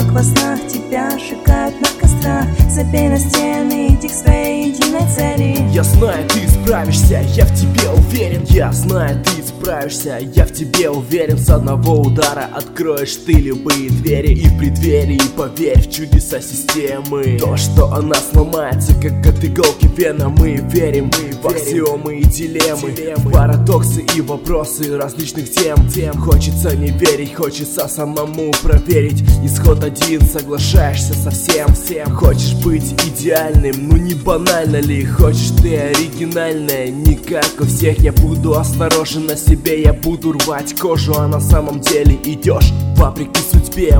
как во снах, тебя сжигают на кострах. Забей на стены, иди к своей единой цели. Я знаю, ты справишься, я в тебе уверен. Я знаю, ты справишься, я в тебе уверен. С одного удара откроешь ты любые двери. И в преддверии поверь в чудеса системы. То, что она сломается, как от иголки вена. Мы верим в аксиомы и дилеммы, в парадоксы и вопросы различных тем. Хочется не верить, хочется самому проверить. Исход один, соглашаешься со всем. Хочешь быть идеальным, ну не банально ли? Хочешь ты оригинальная, не как у всех. Я буду осторожен на себе, я буду рвать кожу. А на самом деле идешь вопреки судьбе,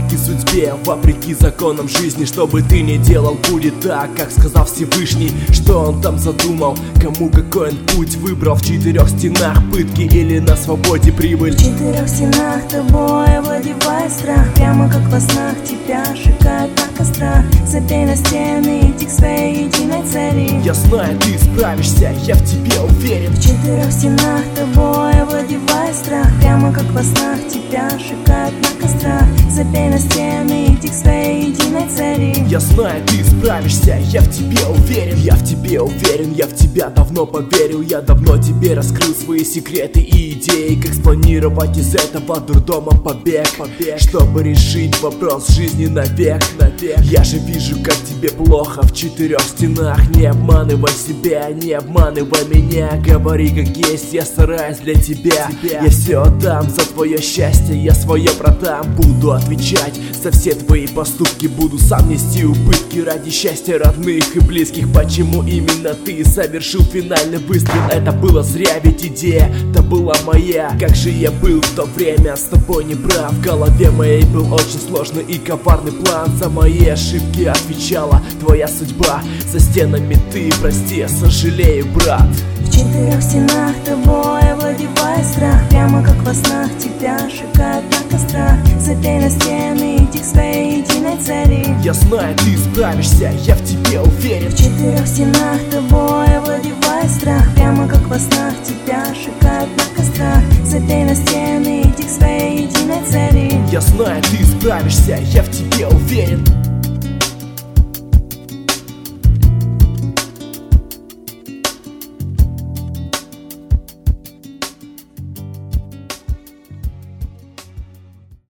вопреки законам жизни. Что бы ты ни делал, будет так, как сказал Всевышний. Что он там задумал, кому какой он путь выбрал. В 4 стенах пытки или на свободе прибыль. В 4 стенах тобой овладевает страх. Прямо как во снах, тебя сжигают на кострах. Забей на стены, иди к своей единой цели. Я знаю, ты справишься, я в тебе уверен. В 4 стенах тобой овладевает страх. Прямо как во снах, тебя сжигают на кострах. Забей на стены, иди к своей единой цели. Я знаю, ты справишься, я в тебе уверен. Я в тебе уверен, я в тебя давно поверил. Я давно тебе раскрыл свои секреты и идеи. Как спланировать из этого дурдома побег, чтобы решить вопрос жизни навек. Я же вижу, как тебе плохо в 4 стенах. Не обманывай себя, не обманывай меня. Говори как есть, я стараюсь для тебя. Я все отдам за твое счастье, я свое продам. Буду отвечать за все твои поступки, буду сам нести убытки ради счастья родных и близких. Почему именно ты совершил финальный выстрел? Это было зря, ведь идея-то была моя. Как же я был в то время с тобой не прав. В голове моей был очень сложный и коварный план. За мои ошибки отвечала твоя судьба. За стенами ты, прости, сожалею, брат. В 4 стенах тобой овладевает страх. Прямо как во снах, тебя сжигают на кострах. Забей на стены, иди к своей единой цели. Я знаю, ты справишься, я в тебе уверен. В 4 стенах тобой овладевает страх. Прямо как во снах, тебя сжигают на кострах. Забей на стены, иди к своей единой цели. Я знаю, ты справишься, я в тебе уверен.